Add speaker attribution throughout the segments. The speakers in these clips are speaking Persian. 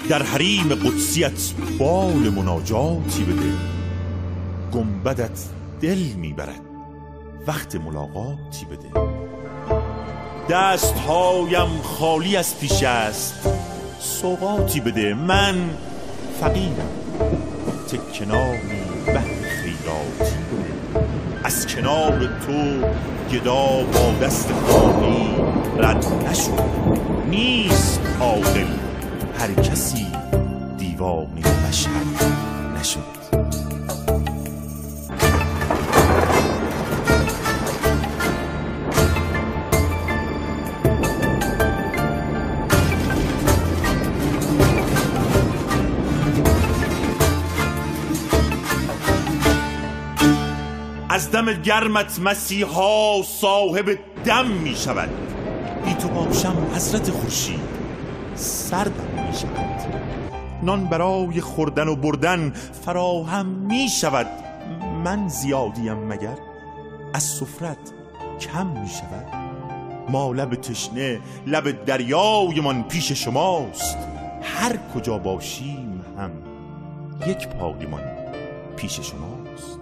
Speaker 1: در حریم قدسیت بال مناجاتی بده. گنبدت دل میبرد وقت ملاقاتی بده. دستهایم خالی از پیش است سوغاتی بده. من فقیرم تکنانی بهر خیراتی بده. از کنار تو گدا با دست خالی رد نشد. نیست عاقل هر کسی دیوانه بشر نشد. از دم گرمت مسیحا صاحب دم می شود. بی تو باشم حضرت خورشید سردم می شود. نان برای خوردن و بردن فراهم می شود. من زیادیم مگر از سفرت کم می شود. ما لب تشنه لب دریای من پیش شماست. هر کجا باشیم هم یک پای من پیش شماست.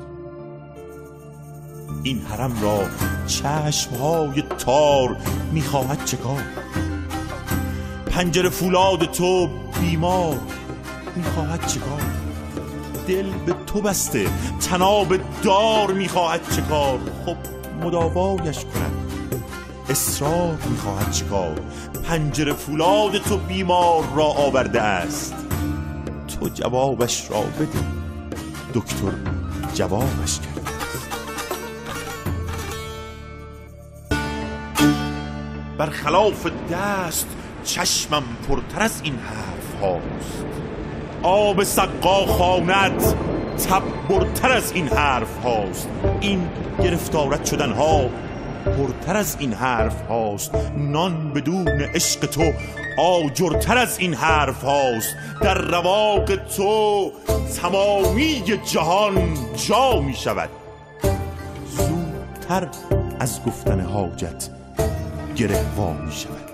Speaker 1: این حرم را چشمهای تار میخواهد چکار. پنجره فولاد تو بیمار میخواهد چکار. دل به تو بسته طناب دار میخواهد چکار. خب مداوایش کند اصرار میخواهد چکار. پنجره فولاد تو بیمار را آورده است. تو جوابش را بده. دکتر جوابش کرد. برخلاف دست چشمم پرتر از این حرف هاست. آب سقا خواند تب برتر از این حرف هاست. این گرفتارت شدن ها پرتر از این حرف هاست. نان بدون عشق تو آجرتر از این حرف هاست. در رواق تو تمامی جهان جا می شود. زودتر از گفتن حاجت گره وا می شود.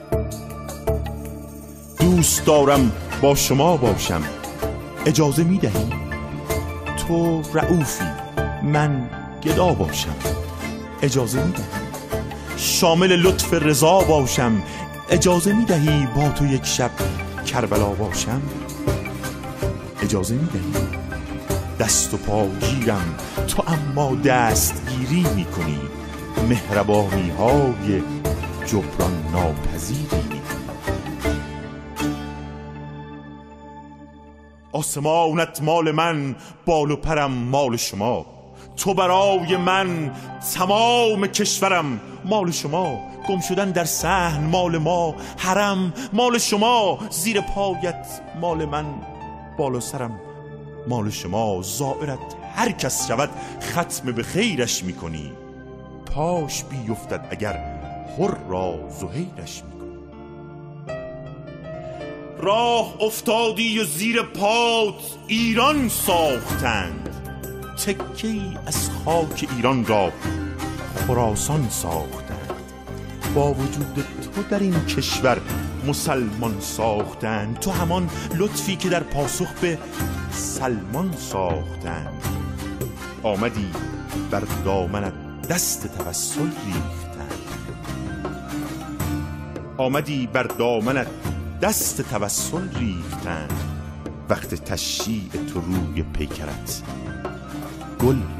Speaker 1: دوست دارم با شما باشم اجازه می دهی؟ تو رئوفی من گدا باشم اجازه می دهی؟ شامل لطف رضا باشم اجازه می دهی؟ با تو یک شب کربلا باشم اجازه می دهی؟ دست و پا گیرم تو اما دستگیری می کنی. مهربانی های جبران ناپذیری. آسمانت مال من بال و پرم مال شما. تو برای من تمام کشورم مال شما. گم شدن در صحن مال ما. حرم مال شما. زیر پایت مال من بالا سرم مال شما. زائرت هر کس شود ختم به خیرش میکنی. پاش بیفتد اگر خور را زهیرش میکنی. راه افتادی و زیر پات ایران ساختند. تکی از خاک ایران را خراسان ساختند. با وجود تو در این کشور مسلمان ساختند. تو همان لطفی که در پاسخ به سلمان ساختند. آمدی بر دامنت دست توسل ریختند. آمدی بر دامنت دست توسل ریختند. وقت تشییع تو روی پیکرت گل